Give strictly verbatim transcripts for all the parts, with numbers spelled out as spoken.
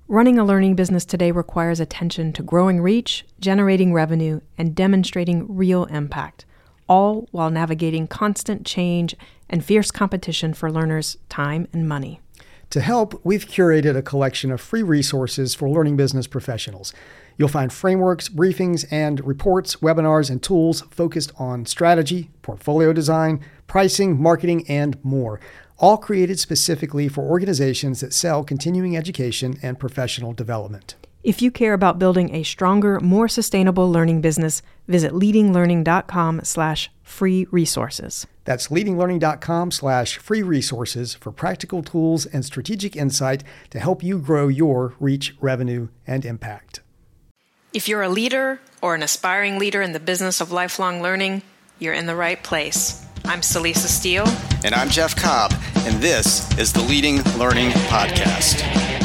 Running a learning business today requires attention to growing reach, generating revenue, and demonstrating real impact, all while navigating constant change and fierce competition for learners' time and money. To help, we've curated a collection of free resources for learning business professionals. You'll find frameworks, briefings, and reports, webinars, and tools focused on strategy, portfolio design, pricing, marketing, and more, all created specifically for organizations that sell continuing education and professional development. If you care about building a stronger, more sustainable learning business, visit leadinglearning.com slash free resources. That's leadinglearning.com slash free resources for practical tools and strategic insight to help you grow your reach, revenue, and impact. If you're a leader or an aspiring leader in the business of lifelong learning, you're in the right place. I'm Celisa Steele. And I'm Jeff Cobb, and this is the Leading Learning Podcast.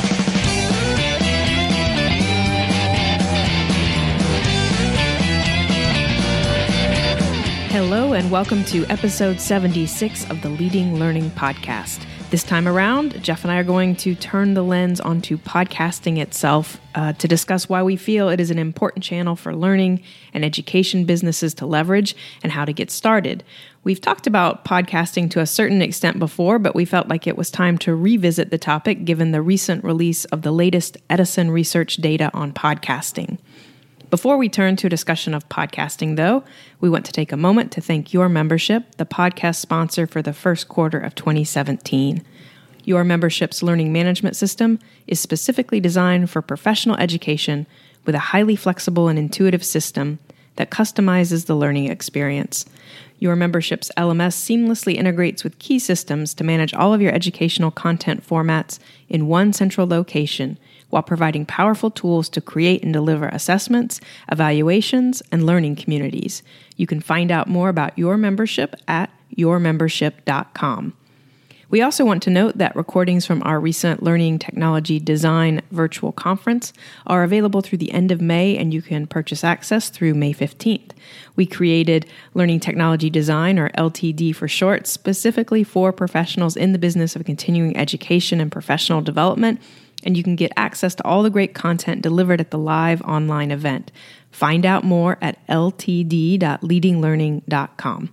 Hello, and welcome to episode seventy-six of the Leading Learning Podcast. This time around, Jeff and I are going to turn the lens onto podcasting itself uh, to discuss why we feel it is an important channel for learning and education businesses to leverage and how to get started. We've talked about podcasting to a certain extent before, but we felt like it was time to revisit the topic given the recent release of the latest Edison research data on podcasting. Before we turn to a discussion of podcasting, though, we want to take a moment to thank Your Membership, the podcast sponsor for the first quarter of twenty seventeen. Your Membership's learning management system is specifically designed for professional education with a highly flexible and intuitive system that customizes the learning experience. Your Membership's L M S seamlessly integrates with key systems to manage all of your educational content formats in one central location, while providing powerful tools to create and deliver assessments, evaluations, and learning communities. You can find out more about Your Membership at your membership dot com. We also want to note that recordings from our recent Learning Technology Design virtual conference are available through the end of May, and you can purchase access through May fifteenth. We created Learning Technology Design, or L T D for short, specifically for professionals in the business of continuing education and professional development, and you can get access to all the great content delivered at the live online event. Find out more at l t d dot leading learning dot com.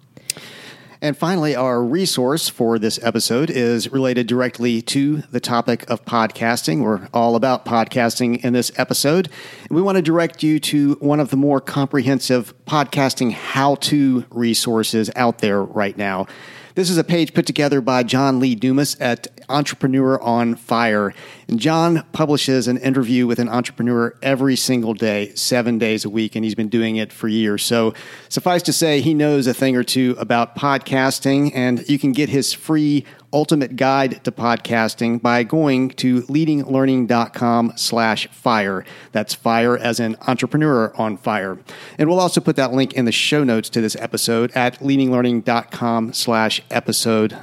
And finally, our resource for this episode is related directly to the topic of podcasting. We're all about podcasting in this episode. And we want to direct you to one of the more comprehensive podcasting how-to resources out there right now. This is a page put together by John Lee Dumas at Entrepreneur on Fire. And John publishes an interview with an entrepreneur every single day, seven days a week, and he's been doing it for years. So suffice to say, he knows a thing or two about podcasting, and you can get his free ultimate guide to podcasting by going to leadinglearning.com slash fire. That's fire as in entrepreneur on fire. And we'll also put that link in the show notes to this episode at leadinglearning.com slash episode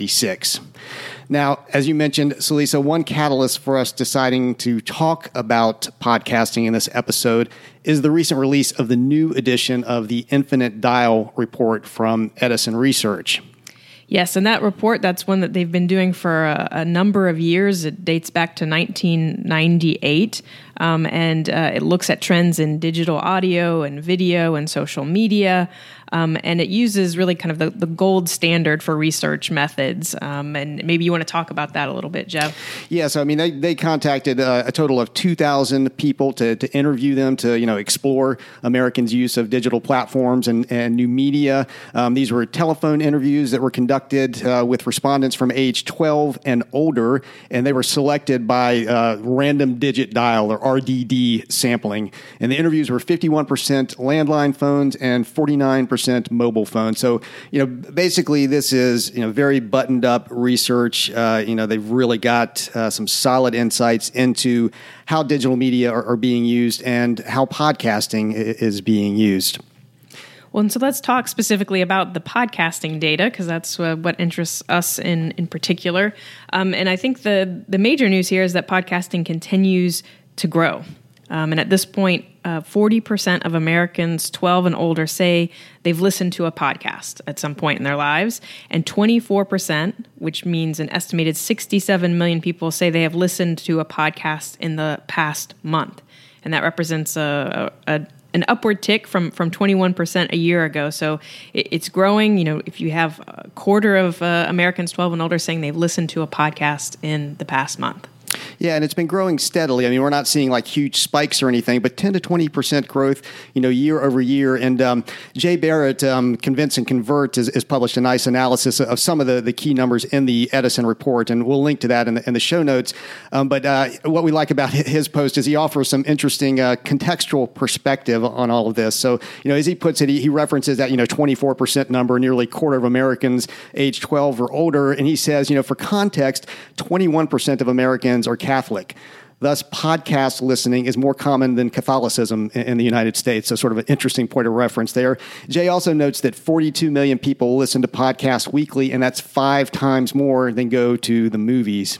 76. Now, as you mentioned, Celisa, one catalyst for us deciding to talk about podcasting in this episode is the recent release of the new edition of the Infinite Dial report from Edison Research. Yes, and that report, that's one that they've been doing for a, a number of years. It dates back to nineteen ninety-eight, um, and uh, it looks at trends in digital audio and video and social media. Um, and it uses really kind of the, the gold standard for research methods. Um, and maybe you want to talk about that a little bit, Jeff. Yeah, so I mean, they, they contacted uh, a total of two thousand people to, to interview them, to, you know, explore Americans' use of digital platforms and, and new media. Um, these were telephone interviews that were conducted uh, with respondents from age twelve and older, and they were selected by uh, random digit dial, or R D D sampling. And the interviews were fifty-one percent landline phones and forty-nine percent mobile phone. So, you know, basically this is, you know, very buttoned up research. Uh, you know, they've really got uh, some solid insights into how digital media are, are being used and how podcasting is being used. Well, and so let's talk specifically about the podcasting data, because that's uh, what interests us in, in particular. Um, and I think the, the major news here is that podcasting continues to grow. Um, and at this point, uh, forty percent of Americans twelve and older say they've listened to a podcast at some point in their lives. And twenty-four percent, which means an estimated sixty-seven million people, say they have listened to a podcast in the past month. And that represents a, a, a an upward tick from, from twenty-one percent a year ago. So it, it's growing. You know, if you have a quarter of uh, Americans twelve and older saying they've listened to a podcast in the past month. Yeah, and it's been growing steadily. I mean, we're not seeing like huge spikes or anything, but ten to twenty percent growth, you know, year over year. And um, Jay Barrett, um, Convince and Convert, has, has published a nice analysis of some of the, the key numbers in the Edison report, and we'll link to that in the, in the show notes. Um, but uh, what we like about his post is he offers some interesting uh, contextual perspective on all of this. So, you know, as he puts it, he, he references that, you know, twenty-four percent number, nearly a quarter of Americans age twelve or older. And he says, you know, for context, twenty-one percent of Americans are Catholic. Thus, podcast listening is more common than Catholicism in the United States. So sort of an interesting point of reference there. Jay also notes that forty-two million people listen to podcasts weekly, and that's five times more than go to the movies.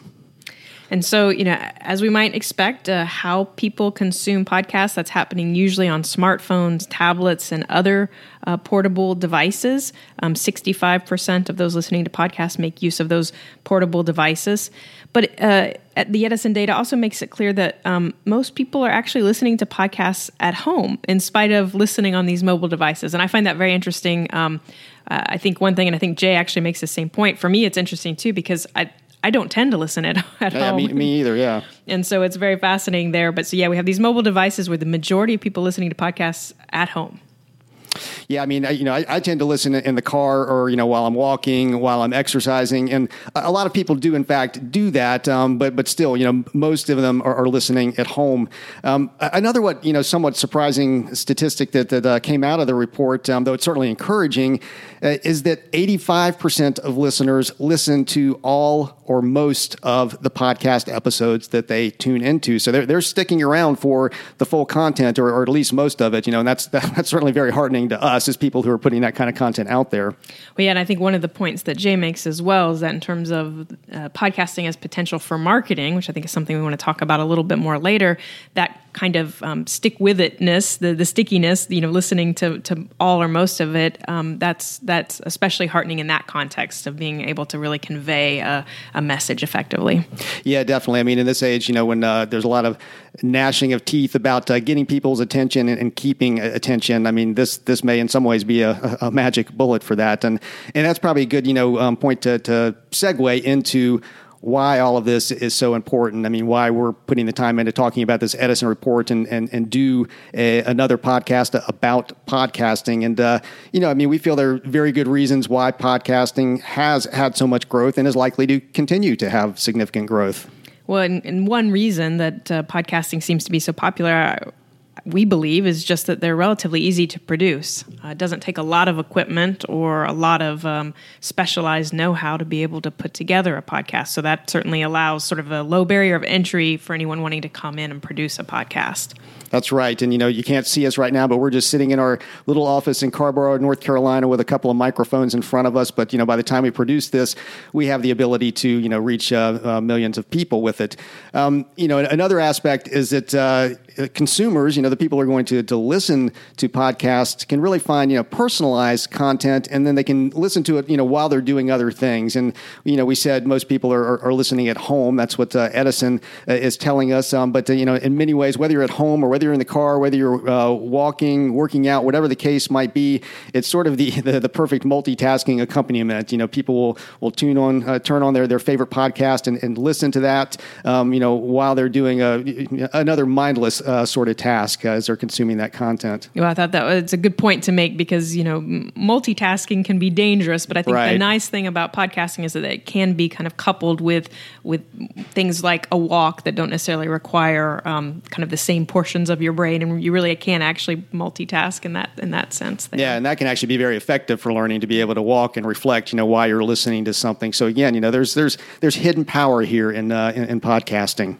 And so, you know, as we might expect, uh, how people consume podcasts, that's happening usually on smartphones, tablets, and other uh, portable devices. Um, sixty-five percent of those listening to podcasts make use of those portable devices. But uh, the Edison data also makes it clear that um, most people are actually listening to podcasts at home in spite of listening on these mobile devices. And I find that very interesting. Um, uh, I think one thing, and I think Jay actually makes the same point. For me, it's interesting too, because I I don't tend to listen at, at yeah, home. Me, me either, yeah. And so it's very fascinating there. But so, yeah, we have these mobile devices where the majority of people listening to podcasts at home. Yeah, I mean, I, you know, I, I tend to listen in the car or, you know, while I'm walking, while I'm exercising. And a lot of people do, in fact, do that. Um, but but still, you know, most of them are, are listening at home. Um, another what, you know, somewhat surprising statistic that, that uh, came out of the report, um, though it's certainly encouraging, uh, is that eighty-five percent of listeners listen to all or most of the podcast episodes that they tune into. So they're, they're sticking around for the full content, or, or at least most of it, you know, and that's, that's certainly very heartening to us as people who are putting that kind of content out there. Well, yeah, and I think one of the points that Jay makes as well is that in terms of uh, podcasting as potential for marketing, which I think is something we want to talk about a little bit more later, that kind of um, stick-with-itness, the, the stickiness, you know, listening to, to all or most of it, um, that's that's especially heartening in that context of being able to really convey a, a message effectively. Yeah, definitely. I mean, in this age, you know, when uh, there's a lot of gnashing of teeth about uh, getting people's attention and, and keeping attention, I mean, this this may in some ways be a, a magic bullet for that. And and that's probably a good, you know, um, point to, to segue into why all of this is so important. I mean, why we're putting the time into talking about this Edison report and and, and do a, another podcast about podcasting. And, uh, you know, I mean, we feel there are very good reasons why podcasting has had so much growth and is likely to continue to have significant growth. Well, and, and one reason that uh, podcasting seems to be so popular, we believe, is just that they're relatively easy to produce. Uh, it doesn't take a lot of equipment or a lot of um, specialized know-how to be able to put together a podcast. So that certainly allows sort of a low barrier of entry for anyone wanting to come in and produce a podcast. That's right. And, you know, you can't see us right now, but we're just sitting in our little office in Carborough, North Carolina with a couple of microphones in front of us. But, you know, by the time we produce this, we have the ability to, you know, reach uh, uh, millions of people with it. Um, you know, another aspect is that uh, consumers, you know, the people who are going to, to listen to podcasts can really find, you know, personalized content, and then they can listen to it, you know, while they're doing other things. And, you know, we said most people are, are, are listening at home. That's what uh, Edison uh, is telling us. Um, but, uh, you know, in many ways, whether you're at home or whether you're in the car, whether you're uh, walking, working out, whatever the case might be, it's sort of the the, the perfect multitasking accompaniment. You know, people will, will tune on, uh, turn on their, their favorite podcast and, and listen to that, um, you know, while they're doing a, another mindless uh, sort of task uh, as they're consuming that content. Well, I thought that was a good point to make because, you know, multitasking can be dangerous, but I think right. the nice thing about podcasting is that it can be kind of coupled with with things like a walk that don't necessarily require um, kind of the same portions of your brain, and you really can actually multitask in that in that sense. There. Yeah, and that can actually be very effective for learning to be able to walk and reflect, you know, while you're listening to something. So again, you know, there's there's there's hidden power here in uh, in, in podcasting.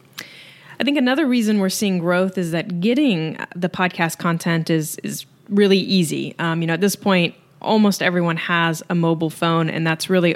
I think another reason we're seeing growth is that getting the podcast content is is really easy. Um, you know, at this point, almost everyone has a mobile phone, and that's really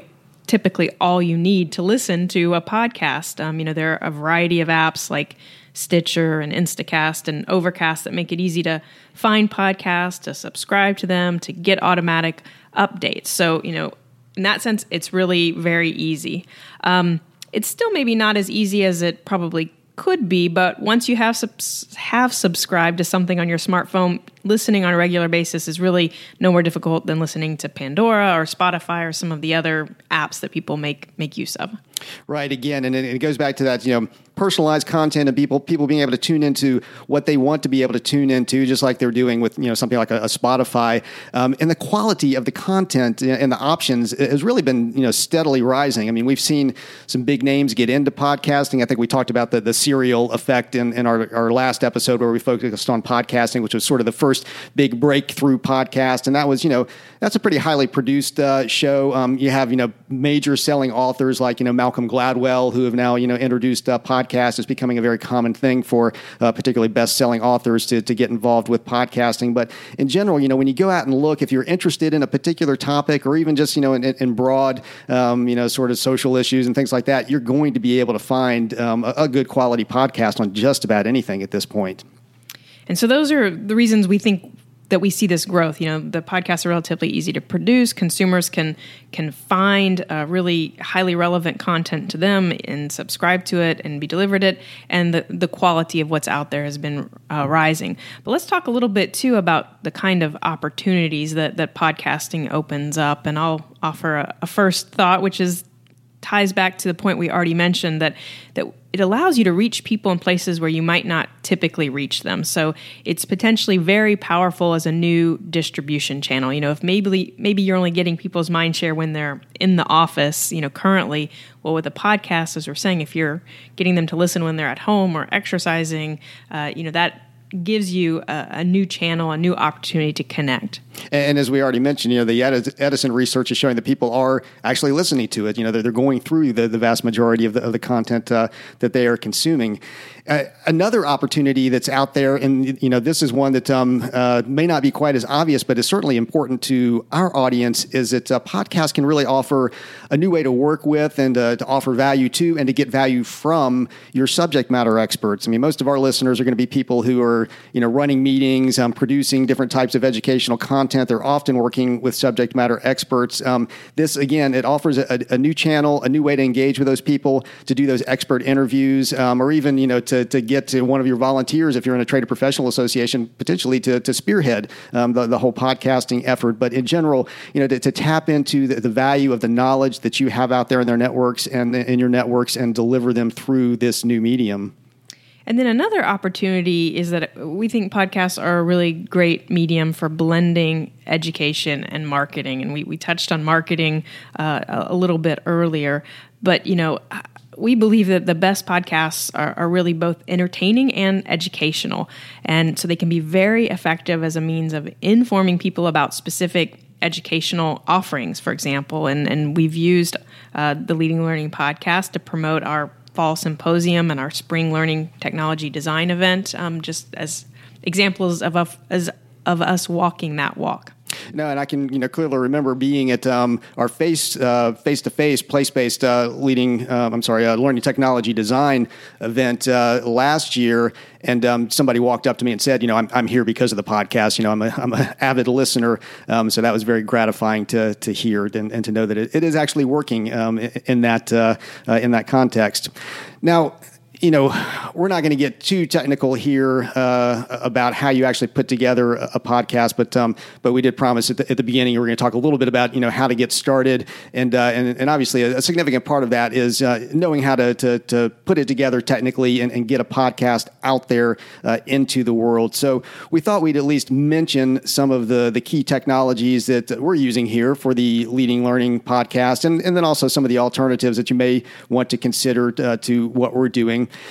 typically all you need to listen to a podcast. Um, you know, there are a variety of apps like Stitcher and Instacast and Overcast that make it easy to find podcasts, to subscribe to them, to get automatic updates. So, you know, in that sense, it's really very easy. Um, it's still maybe not as easy as it probably could be, but once you have subs- have subscribed to something on your smartphone, listening on a regular basis is really no more difficult than listening to Pandora or Spotify or some of the other apps that people make make use of. Right. Again, and it, it goes back to that, you know, personalized content and people people being able to tune into what they want to be able to tune into, just like they're doing with, you know, something like a, a Spotify. Um, and the quality of the content and the options has really been, you know, steadily rising. I mean, we've seen some big names get into podcasting. I think we talked about the, the serial effect in, in our, our last episode where we focused on podcasting, which was sort of the first big breakthrough podcast. And that was, you know, that's a pretty highly produced uh, show. Um, you have, you know, major selling authors like, you know, Malcolm Gladwell, who have now, you know, introduced uh, podcast is becoming a very common thing for uh, particularly best-selling authors to, to get involved with podcasting. But in general, you know, when you go out and look, if you're interested in a particular topic or even just, you know, in, in broad, um, you know, sort of social issues and things like that, you're going to be able to find um, a, a good quality podcast on just about anything at this point. And so those are the reasons we think that we see this growth. You know, the podcasts are relatively easy to produce. Consumers can can find uh, really highly relevant content to them and subscribe to it and be delivered it. And the, the quality of what's out there has been uh, rising. But let's talk a little bit, too, about the kind of opportunities that, that podcasting opens up. And I'll offer a, a first thought, which is ties back to the point we already mentioned, that that it allows you to reach people in places where you might not typically reach them. So it's potentially very powerful as a new distribution channel. You know, if maybe maybe you're only getting people's mind share when they're in the office, you know, currently, well, with a podcast, as we're saying, if you're getting them to listen when they're at home or exercising, uh, you know, that gives you a, a new channel, a new opportunity to connect. And as we already mentioned, you know, the Edison research is showing that people are actually listening to it. You know, they're, they're going through the, the vast majority of the, of the content uh, that they are consuming. Uh, another opportunity that's out there, and, you know, this is one that um, uh, may not be quite as obvious, but is certainly important to our audience, is that uh, podcasts can really offer a new way to work with and uh, to offer value to and to get value from your subject matter experts. I mean, most of our listeners are going to be people who are, you know, running meetings, um, producing different types of educational content. They're often working with subject matter experts. Um, this, again, it offers a, a new channel, a new way to engage with those people, to do those expert interviews, um, or even, you know, to To, to get to one of your volunteers, if you're in a trade or professional association, potentially to, to spearhead um, the, the whole podcasting effort. But in general, you know, to, to tap into the, the value of the knowledge that you have out there in their networks and in your networks and deliver them through this new medium. And then another opportunity is that we think podcasts are a really great medium for blending education and marketing. And we, we touched on marketing uh, a little bit earlier, but, you know, we believe that the best podcasts are, are really both entertaining and educational. And so they can be very effective as a means of informing people about specific educational offerings, for example. And, and we've used uh, the Leading Learning podcast to promote our fall symposium and our spring learning technology design event, um, just as examples of, of, as, of us walking that walk. No, and I can, you know, clearly remember being at um, our face, uh, face-to-face, place-based uh, leading, um, I'm sorry, uh, learning technology design event uh, last year, and um, somebody walked up to me and said, you know, I'm I'm here because of the podcast. You know, I'm a I'm an avid listener, um, so that was very gratifying to to hear and, and to know that it, it is actually working um, in that uh, uh, in that context. Now, you know, we're not going to get too technical here uh, about how you actually put together a, a podcast, but um, but we did promise at the, at the beginning we were going to talk a little bit about, you know, how to get started, and uh, and, and obviously a, a significant part of that is uh, knowing how to, to to put it together technically and, and get a podcast out there uh, into the world. So we thought we'd at least mention some of the the key technologies that we're using here for the Leading Learning podcast, and and then also some of the alternatives that you may want to consider uh, to what we're doing.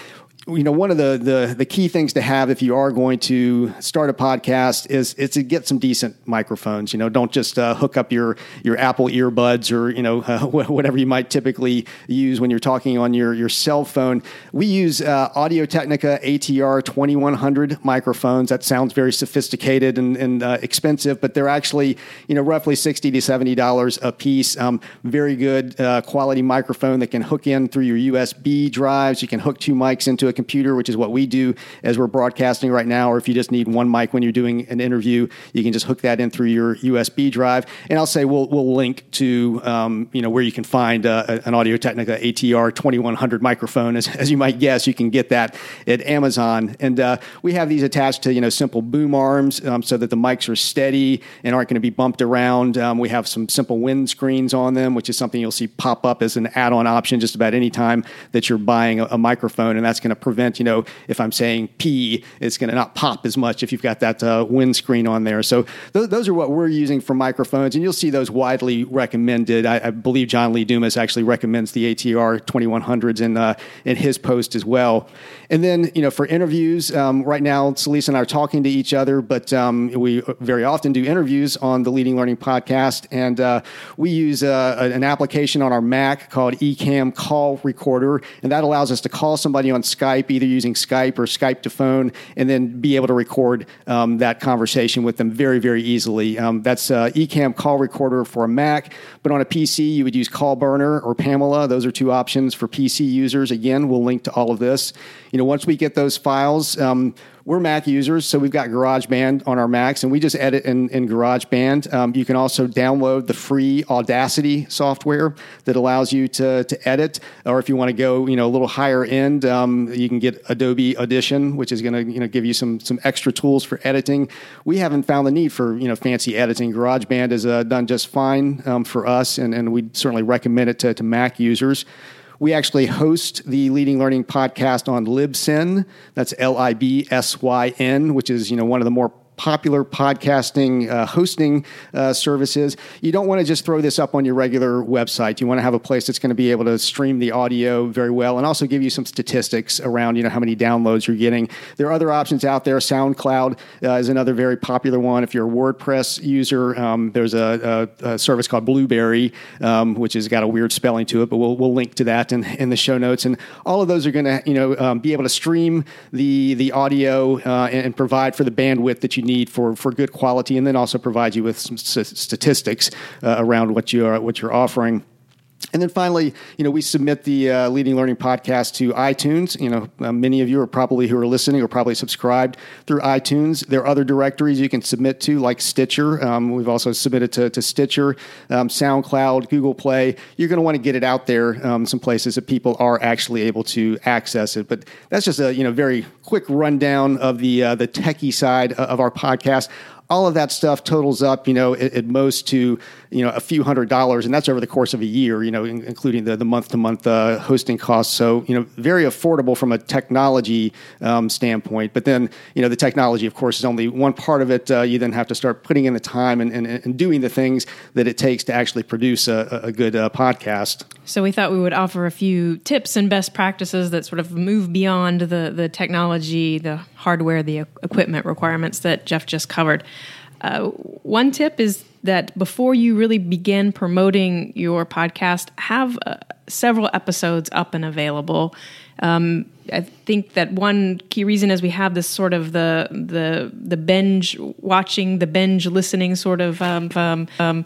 you know, one of the, the the key things to have if you are going to start a podcast is is to get some decent microphones. You know, don't just uh, hook up your your Apple earbuds or you know uh, whatever you might typically use when you're talking on your your cell phone. We use uh, Audio-Technica A T R twenty-one hundred microphones. That sounds very sophisticated and, and uh, expensive, but they're actually you know roughly sixty to seventy dollars a piece. Um, very good uh, quality microphone that can hook in through your U S B drives. You can hook two mics into a computer, which is what we do as we're broadcasting right now. Or if you just need one mic when you're doing an interview, you can just hook that in through your U S B drive. And I'll say we'll we'll link to um, you know where you can find uh, an Audio-Technica A T R twenty-one hundred microphone. As, as you might guess, you can get that at Amazon. And uh, we have these attached to you know simple boom arms um, so that the mics are steady and aren't going to be bumped around. Um, we have some simple wind screens on them, which is something you'll see pop up as an add-on option just about any time that you're buying a, a microphone, and that's going to prevent, you know, if I'm saying P, it's going to not pop as much if you've got that uh, windscreen on there. So th- those are what we're using for microphones, and you'll see those widely recommended. I, I believe John Lee Dumas actually recommends the A T R twenty-one hundreds in uh, in his post as well. And then, you know, for interviews, um, right now, Celisa and I are talking to each other, but um, we very often do interviews on the Leading Learning podcast, and uh, we use uh, an application on our Mac called Ecamm Call Recorder, and that allows us to call somebody on Skype, either using Skype or Skype to phone, and then be able to record um, that conversation with them very, very easily. Um, that's uh, Ecamm Call Recorder for a Mac, but on a P C, you would use Callburner or Pamela. Those are two options for P C users. Again, we'll link to all of this. You know, once we get those files, um, we're Mac users, so we've got GarageBand on our Macs, and we just edit in, in GarageBand. Um, you can also download the free Audacity software that allows you to to edit, or if you want to go, you know, a little higher end, um, you can get Adobe Audition, which is going to, you know, give you some some extra tools for editing. We haven't found the need for, you know, fancy editing. GarageBand has uh, done just fine um, for us, and, and we certainly recommend it to, to Mac users. We actually host the Leading Learning podcast on Libsyn. That's L I B S Y N, which is, you know, one of the more popular podcasting uh, hosting uh, services. You don't want to just throw this up on your regular website. You want to have a place that's going to be able to stream the audio very well and also give you some statistics around, you know, how many downloads you're getting. There are other options out there. SoundCloud uh, is another very popular one. If you're a WordPress user, um, there's a, a, a service called Blueberry, um, which has got a weird spelling to it, but we'll we'll link to that in, in the show notes. And all of those are going to, you know, um, be able to stream the the audio uh, and, and provide for the bandwidth that you need for, for good quality, and then also provide you with some st- statistics uh, around what you are what you're offering. And then finally, you know, we submit the uh, Leading Learning podcast to iTunes. You know, uh, many of you are probably who are listening are probably subscribed through iTunes. There are other directories you can submit to, like Stitcher. Um, we've also submitted to, to Stitcher, um, SoundCloud, Google Play. You're going to want to get it out there, um, some places that people are actually able to access it. But that's just a, you know, very quick rundown of the uh, the techie side of our podcast. All of that stuff totals up, you know, at, at most to, you know, a few hundred dollars, and that's over the course of a year, you know, in, including the, the month-to-month uh, hosting costs. So, you know, very affordable from a technology um, standpoint. But then, you know, the technology, of course, is only one part of it. Uh, you then have to start putting in the time and, and, and doing the things that it takes to actually produce a, a good uh, podcast. So we thought we would offer a few tips and best practices that sort of move beyond the, the technology, the hardware, the equipment requirements that Jeff just covered. Uh, one tip is that before you really begin promoting your podcast, have uh, several episodes up and available. Um, I think that one key reason is we have this sort of the the the binge watching, the binge listening sort of um, um, um,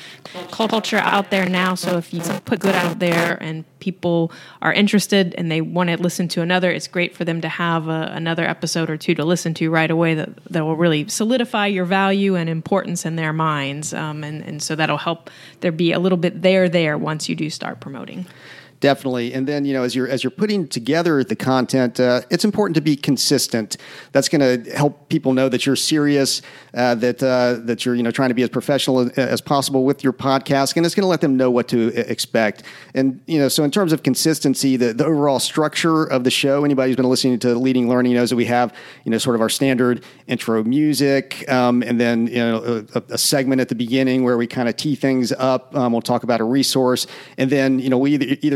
culture out there now. So if you put good out there and people are interested and they want to listen to another, it's great for them to have a, another episode or two to listen to right away that, that will really solidify your value and importance in their minds. Um, and, and so that'll help there be a little bit there there once you do start promoting. Definitely. And then, you know, as you're as you're putting together the content, uh, it's important to be consistent. That's going to help people know that you're serious, uh, that uh, that you're, you know, trying to be as professional as, as possible with your podcast, and it's going to let them know what to expect. And, you know, so in terms of consistency, the, the overall structure of the show, anybody who's been listening to Leading Learning knows that we have, you know, sort of our standard intro music, um, and then, you know, a, a segment at the beginning where we kind of tee things up. Um, we'll talk about a resource, and then, you know, we either, either go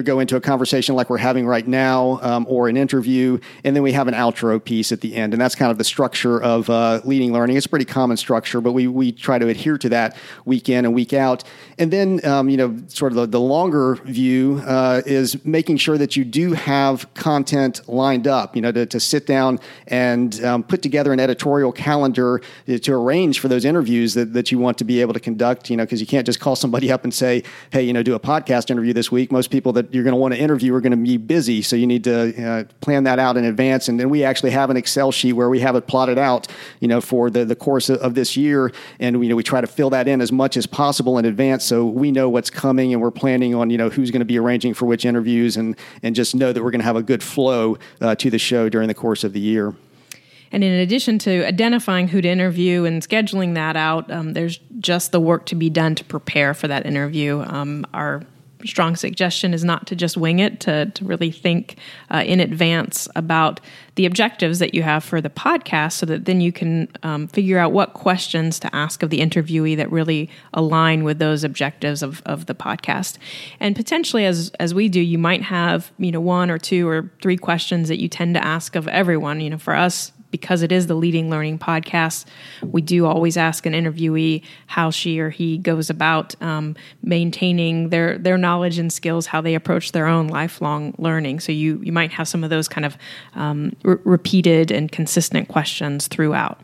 go into a conversation like we're having right now, um, or an interview, and then we have an outro piece at the end. And that's kind of the structure of uh, Leading Learning. It's a pretty common structure, but we we try to adhere to that week in and week out. And then, um, you know, sort of the, the longer view uh, is making sure that you do have content lined up, you know, to, to sit down and um, put together an editorial calendar to arrange for those interviews that, that you want to be able to conduct, you know, because you can't just call somebody up and say, hey, you know, do a podcast interview this week. Most people that you're going to want to interview are going to be busy. So you need to uh, plan that out in advance. And then we actually have an Excel sheet where we have it plotted out, you know, for the, the course of, of this year. And, you know, we try to fill that in as much as possible in advance so we know what's coming and we're planning on, you know, who's going to be arranging for which interviews and, and just know that we're going to have a good flow uh, to the show during the course of the year. And in addition to identifying who to interview and scheduling that out, um, there's just the work to be done to prepare for that interview. Um, our strong suggestion is not to just wing it, to, to really think uh, in advance about the objectives that you have for the podcast so that then you can um, figure out what questions to ask of the interviewee that really align with those objectives of, of the podcast. And potentially, as as we do, you might have, you know, one or two or three questions that you tend to ask of everyone. You know, for us, because it is the Leading Learning podcast, we do always ask an interviewee how she or he goes about um, maintaining their, their knowledge and skills, how they approach their own lifelong learning. So you, you might have some of those kind of um, re- repeated and consistent questions throughout.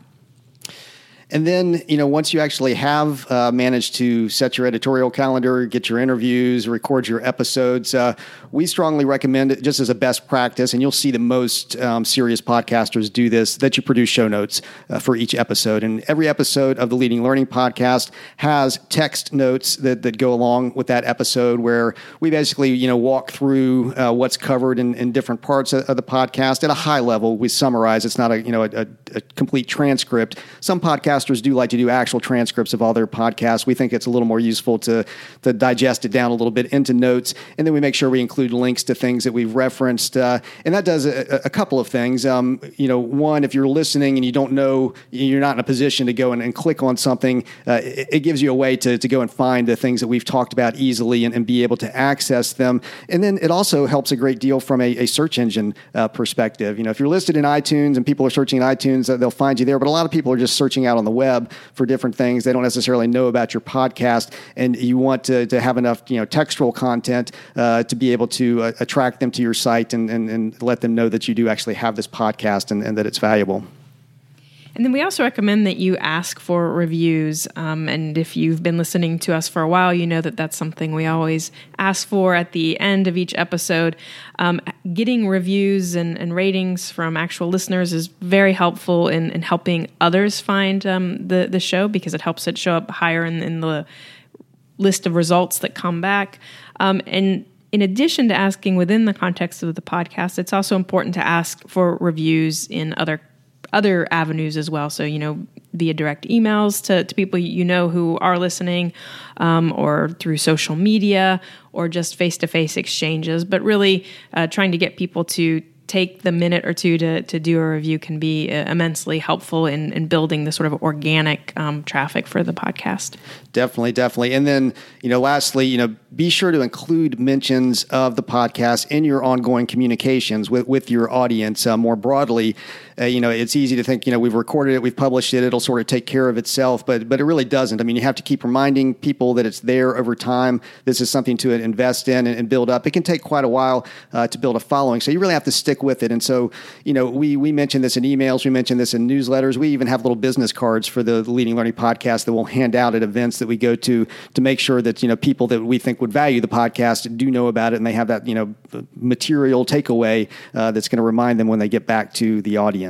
And then, you know, once you actually have uh, managed to set your editorial calendar, get your interviews, record your episodes, uh, we strongly recommend it just as a best practice, and you'll see the most um, serious podcasters do this, that you produce show notes uh, for each episode. And every episode of the Leading Learning podcast has text notes that, that go along with that episode where we basically, you know, walk through uh, what's covered in, in different parts of, of the podcast at a high level. We summarize. It's not a, you know, a, a, a complete transcript. Some podcasts do like to do actual transcripts of all their podcasts. We think it's a little more useful to, to digest it down a little bit into notes. And then we make sure we include links to things that we've referenced. Uh, and that does a, a couple of things. Um, you know, one, if you're listening and you don't know, you're not in a position to go and, and click on something, uh, it, it gives you a way to, to go and find the things that we've talked about easily and, and be able to access them. And then it also helps a great deal from a, a search engine uh, perspective. You know, if you're listed in iTunes and people are searching in iTunes, uh, they'll find you there. But a lot of people are just searching out on the web for different things. They don't necessarily know about your podcast, and you want to, to have enough, you know, textual content uh, to be able to uh, attract them to your site and, and, and let them know that you do actually have this podcast and, and that it's valuable. And then we also recommend that you ask for reviews. Um, and if you've been listening to us for a while, you know that that's something we always ask for at the end of each episode. Um, getting reviews and, and ratings from actual listeners is very helpful in, in helping others find um, the, the show, because it helps it show up higher in, in the list of results that come back. Um, and in addition to asking within the context of the podcast, it's also important to ask for reviews in other other avenues as well. So, you know, via direct emails to, to people you know who are listening, um, or through social media, or just face-to-face exchanges. But really uh, trying to get people to take the minute or two to, to do a review can be uh, immensely helpful in, in building the sort of organic um, traffic for the podcast. Definitely, definitely. And then, you know, lastly, you know, be sure to include mentions of the podcast in your ongoing communications with, with your audience uh, more broadly. Uh, you know, it's easy to think, you know, we've recorded it, we've published it, it'll sort of take care of itself, but but it really doesn't. I mean, you have to keep reminding people that it's there over time. This is something to invest in and, and build up. It can take quite a while uh, to build a following, so you really have to stick with it. And so, you know, we we mentioned this in emails, we mentioned this in newsletters. We even have little business cards for the Leading Learning podcast that we'll hand out at events that we go to to make sure that, you know, people that we think would value the podcast do know about it, and they have that, you know, material takeaway uh, that's going to remind them when they get back to the audience.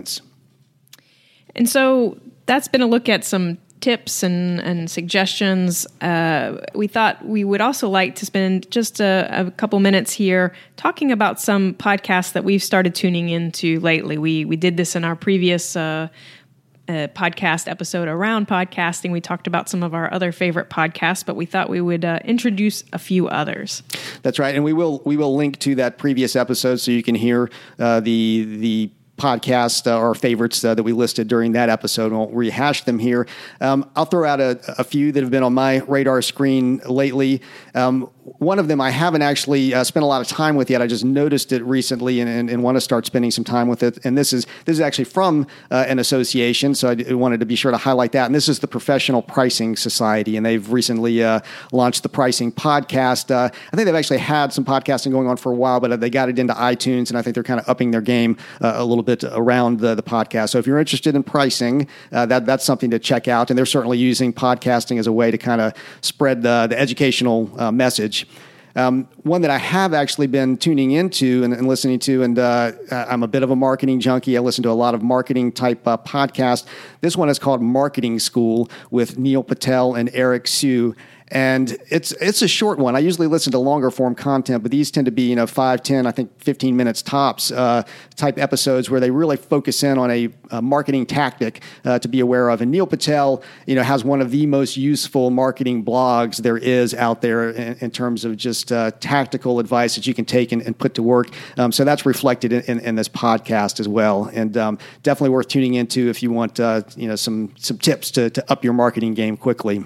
And so that's been a look at some tips and, and suggestions. Uh, we thought we would also like to spend just a, a couple minutes here talking about some podcasts that we've started tuning into lately. We we did this in our previous uh, uh, podcast episode around podcasting. We talked about some of our other favorite podcasts, but we thought we would uh, introduce a few others. That's right, and we will we will link to that previous episode so you can hear uh, the the podcasts uh, or favorites uh, that we listed during that episode. I won't rehash them here. Um, I'll throw out a, a few that have been on my radar screen lately. Um, one of them I haven't actually uh, spent a lot of time with yet. I just noticed it recently and, and, and want to start spending some time with it. And this is this is actually from uh, an association, so I wanted to be sure to highlight that. And this is the Professional Pricing Society, and they've recently uh, launched the Pricing Podcast. Uh, I think they've actually had some podcasting going on for a while, but they got it into iTunes, and I think they're kind of upping their game uh, a little bit around the, the podcast. So if you're interested in pricing, uh, that that's something to check out. And they're certainly using podcasting as a way to kind of spread the, the educational uh, message. Um, one that I have actually been tuning into and, and listening to, and uh, I'm a bit of a marketing junkie. I listen to a lot of marketing type uh, podcasts. This one is called Marketing School with Neil Patel and Eric Siu. And it's it's a short one. I usually listen to longer form content, but these tend to be, you know, five, ten, I think fifteen minutes tops uh, type episodes where they really focus in on a, a marketing tactic uh, to be aware of. And Neil Patel, you know, has one of the most useful marketing blogs there is out there in, in terms of just uh, tactical advice that you can take and, and put to work. Um, so that's reflected in, in, in this podcast as well, and um, definitely worth tuning into if you want, uh, you know, some some tips to to up your marketing game quickly.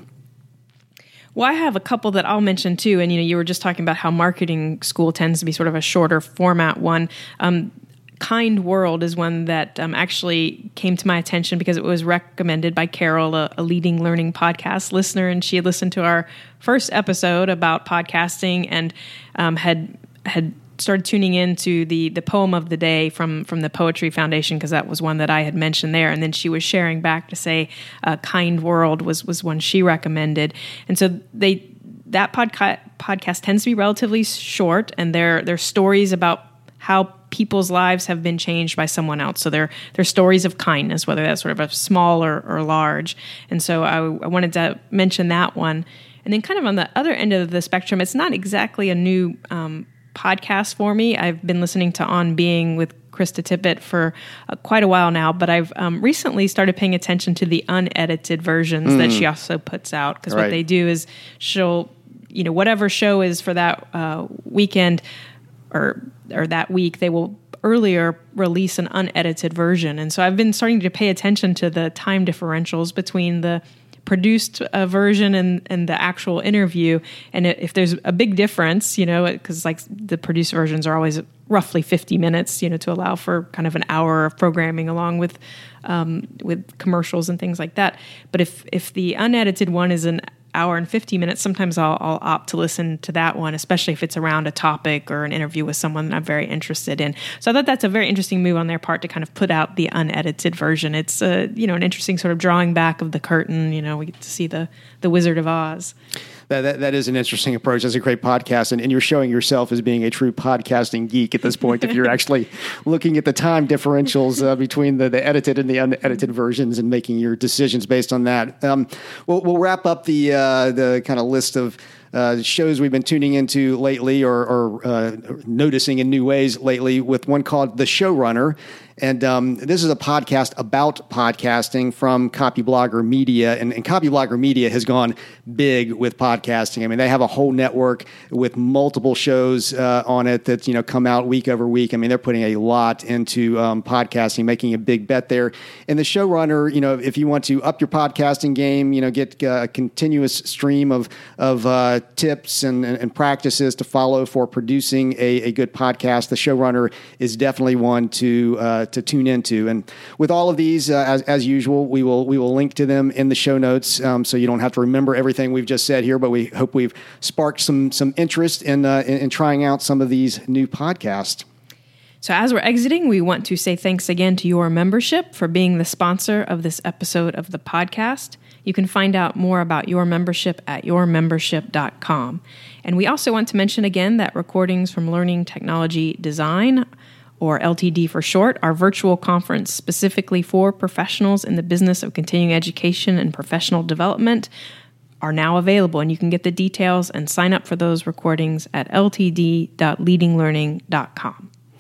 Well, I have a couple that I'll mention too. And, you know, you were just talking about how Marketing School tends to be sort of a shorter format one. Um, Kind World is one that um, actually came to my attention because it was recommended by Carol, a, a leading learning podcast listener. And she had listened to our first episode about podcasting and um, had had started tuning into the the poem of the day from from the Poetry Foundation, because that was one that I had mentioned there. And then she was sharing back to say uh, Kind World was was one she recommended. And so they that podca- podcast tends to be relatively short, and they're they're stories about how people's lives have been changed by someone else. So they're they're stories of kindness, whether that's sort of a small or, or large. And so I, I wanted to mention that one. And then kind of on the other end of the spectrum, it's not exactly a new um, podcast for me. I've been listening to On Being with Krista Tippett for uh, quite a while now, but I've um, recently started paying attention to the unedited versions mm. that she also puts out, because right. what they do is she'll, you know, whatever show is for that uh, weekend or or that week, they will earlier release an unedited version. And so I've been starting to pay attention to the time differentials between the produced uh, version and, and the actual interview. And if there's a big difference, you know, because like the produced versions are always roughly fifty minutes, you know, to allow for kind of an hour of programming along with um, with commercials and things like that. But if if the unedited one is an hour and fifty minutes, sometimes I'll, I'll opt to listen to that one, especially if it's around a topic or an interview with someone that I'm very interested in. So I thought that's a very interesting move on their part to kind of put out the unedited version. It's a, you know, an interesting sort of drawing back of the curtain. You know, we get to see the, the Wizard of Oz. That, that, that is an interesting approach. That's a great podcast. And, and you're showing yourself as being a true podcasting geek at this point, if you're actually looking at the time differentials uh, between the, the edited and the unedited versions and making your decisions based on that. Um, we'll, we'll wrap up the, uh, the kind of list of Uh, shows we've been tuning into lately or, or uh, noticing in new ways lately with one called The Showrunner. And um, this is a podcast about podcasting from Copyblogger Media. And, and Copyblogger Media has gone big with podcasting. I mean, they have a whole network with multiple shows uh, on it that, you know, come out week over week. I mean, they're putting a lot into um, podcasting, making a big bet there. And The Showrunner, you know, if you want to up your podcasting game, you know, get a continuous stream of, of uh, tips and, and, and practices to follow for producing a, a good podcast, The Showrunner is definitely one to uh, to tune into. And with all of these, uh, as, as usual, we will we will link to them in the show notes, um, so you don't have to remember everything we've just said here. But we hope we've sparked some some interest in uh, in, in trying out some of these new podcasts. So as we're exiting, we want to say thanks again to your membership for being the sponsor of this episode of the podcast. You can find out more about your membership at your membership dot com. And we also want to mention again that Recordings from Learning Technology Design, or L T D for short, our virtual conference specifically for professionals in the business of continuing education and professional development, are now available. And you can get the details and sign up for those recordings at L T D dot leading learning dot com.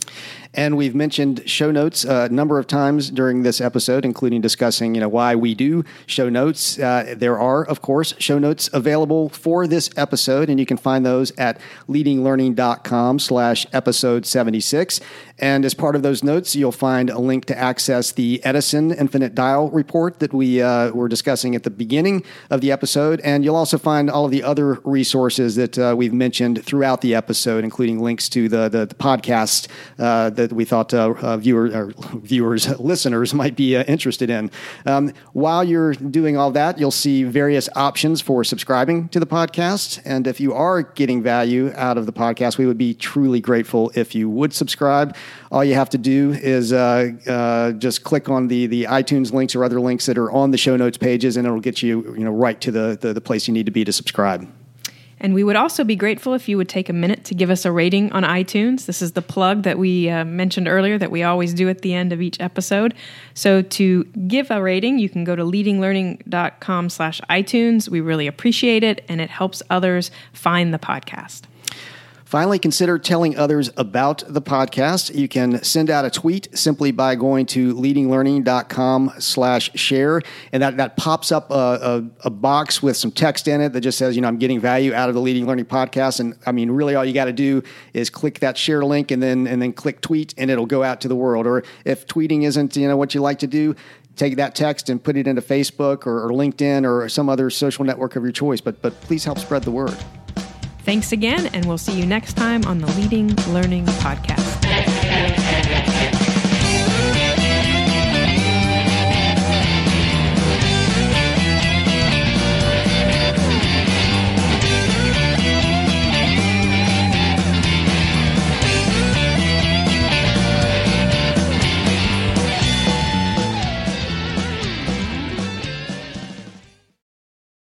And we've mentioned show notes a number of times during this episode, including discussing, you know, why we do show notes. Uh, there are, of course, show notes available for this episode, and you can find those at leadinglearning.com slash episode 76. And as part of those notes, you'll find a link to access the Edison Infinite Dial report that we uh, were discussing at the beginning of the episode. And you'll also find all of the other resources that uh, we've mentioned throughout the episode, including links to the, the, the podcast uh, that we thought uh, uh, viewer, or viewers, listeners might be uh, interested in. Um, while you're doing all that, you'll see various options for subscribing to the podcast. And if you are getting value out of the podcast, we would be truly grateful if you would subscribe. All you have to do is uh, uh, just click on the the iTunes links or other links that are on the show notes pages, and it'll get you, you know, right to the, the, the place you need to be to subscribe. And we would also be grateful if you would take a minute to give us a rating on iTunes. This is the plug that we uh, mentioned earlier that we always do at the end of each episode. So to give a rating, you can go to leadinglearning.com slash iTunes. We really appreciate it, and it helps others find the podcast. Finally, consider telling others about the podcast. You can send out a tweet simply by going to leadinglearning.com slash share. And that, that pops up a, a, a box with some text in it that just says, you know, I'm getting value out of the Leading Learning podcast. And I mean, really all you got to do is click that share link and then and then click tweet, and it'll go out to the world. Or if tweeting isn't, you know, what you like to do, take that text and put it into Facebook or, or LinkedIn or some other social network of your choice. But but please help spread the word. Thanks again, and we'll see you next time on the Leading Learning Podcast.